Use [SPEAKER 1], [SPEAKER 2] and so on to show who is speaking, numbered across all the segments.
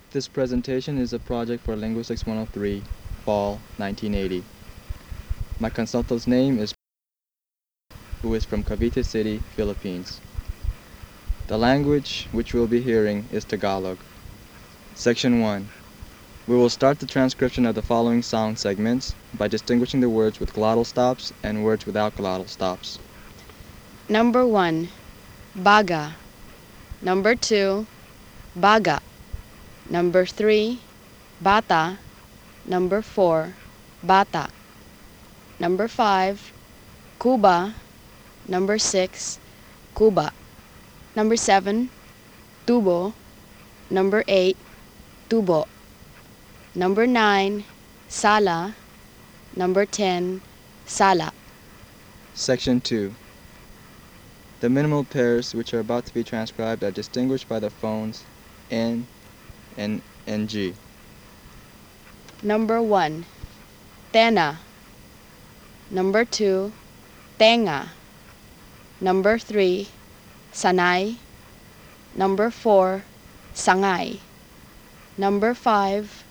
[SPEAKER 1] This presentation is a project for Linguistics 103, Fall 1980. My consultant's name is who is from Cavite City, Philippines. The language which we'll be hearing is Tagalog. Section 1. We will start the transcription of the following sound segments by distinguishing the words with glottal stops and words without glottal stops.
[SPEAKER 2] Number 1, baga. Number 2, baga. Number 3, bata. Number 4, bata. Number 5, Cuba. Number 6, Cuba. Number 7, tubo. Number 8, tubo. Number 9, sala. Number 10, sala.
[SPEAKER 1] Section 2. The minimal pairs which are about to be transcribed are distinguished by the phones N and NG.
[SPEAKER 2] Number 1, tena. Number 2, tenga. Number 3, sanay. Number 4, sangay. Number 5,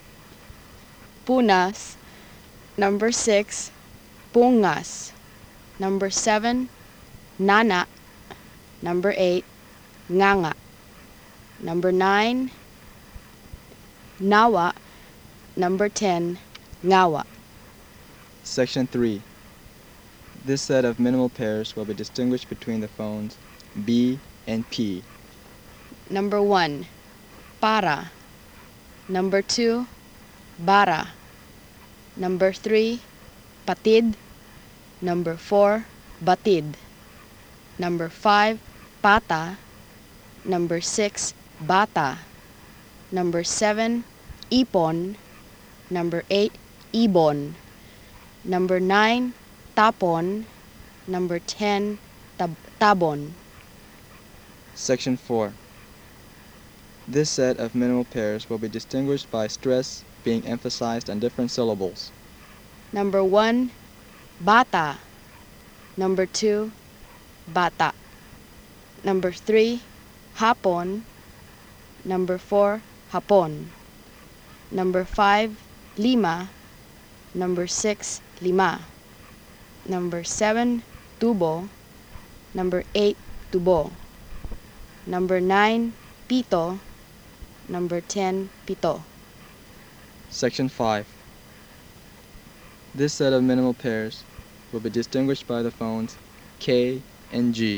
[SPEAKER 2] punas. Number 6, pungas. Number 7, nana. Number 8, nganga. Number 9, nawa. Number 10, ngawa.
[SPEAKER 1] Section 3. This set of minimal pairs will be distinguished between the phones B and P.
[SPEAKER 2] Number 1, para. Number 2, bara. Number 3, patid. Number 4, batid. Number 5, pata. Number 6, bata. Number 7, ipon. Number 8, ibon. Number 9, tapon. Number 10, tabon.
[SPEAKER 1] Section 4. This set of minimal pairs will be distinguished by stress being emphasized on different syllables.
[SPEAKER 2] Number 1, bata. Number 2, bata. Number 3, hapon. Number 4, hapon. Number 5, lima. Number 6, lima. Number 7, tubo. Number 8, tubo. Number 9, pito. Number 10, pito.
[SPEAKER 1] Section 5. This set of minimal pairs will be distinguished by the phones K and G.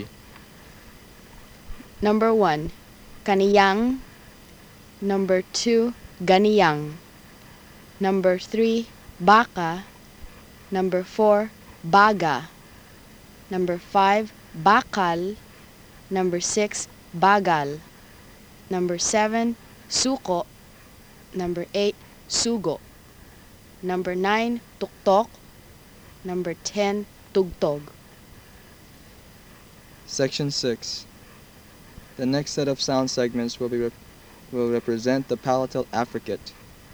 [SPEAKER 2] Number 1, kaniyang. Number 2, ganiyang. Number 3, baka. Number 4, baga. Number 5, bakal. Number 6, bagal. Number 7, suko. Number 8, sugo. Number 9, tuktok. Number 10, tugtog.
[SPEAKER 1] Section 6. The next set of sound segments will represent the palatal affricate.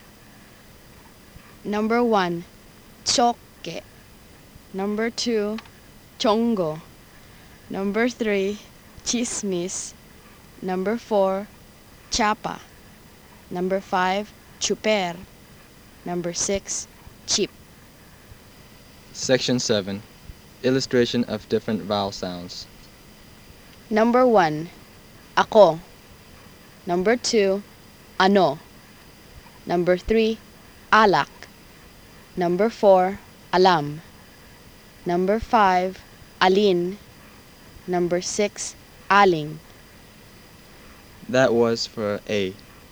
[SPEAKER 2] Number 1, choke. Number 2, chongo. Number 3, chismis. Number 4, chapa. Number 5, chuper. Number 6, chip.
[SPEAKER 1] Section 7. Illustration of different vowel sounds.
[SPEAKER 2] Number 1, ako. Number 2, ano. Number 3, alak. Number 4, alam. Number 5, alin. Number 6, aling.
[SPEAKER 1] That was for A.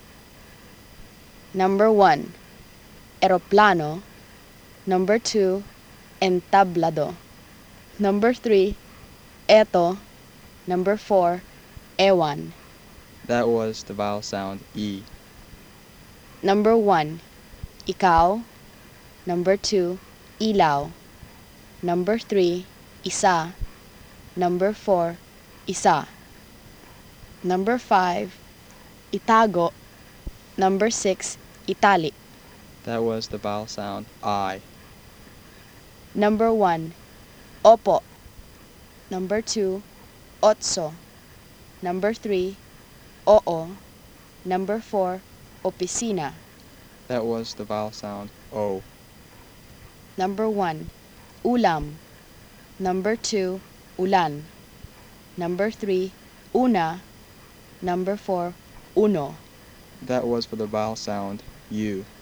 [SPEAKER 2] Number 1, eroplano. Number 2, entablado. Number 3, eto. Number 4, ewan.
[SPEAKER 1] That was the vowel sound E.
[SPEAKER 2] Number 1, ikaw. Number 2, ilaw. Number 3, isa. Number 4, isa. Number 5, itago. Number 6, itali.
[SPEAKER 1] That was the vowel sound I.
[SPEAKER 2] Number 1, opo. Number 2, otso. Number 3, oo. Number 4, opisina.
[SPEAKER 1] That was the vowel sound O.
[SPEAKER 2] Number 1, ulam. Number 2, ulan. Number 3, una. Number 4, uno.
[SPEAKER 1] That was for the vowel sound U.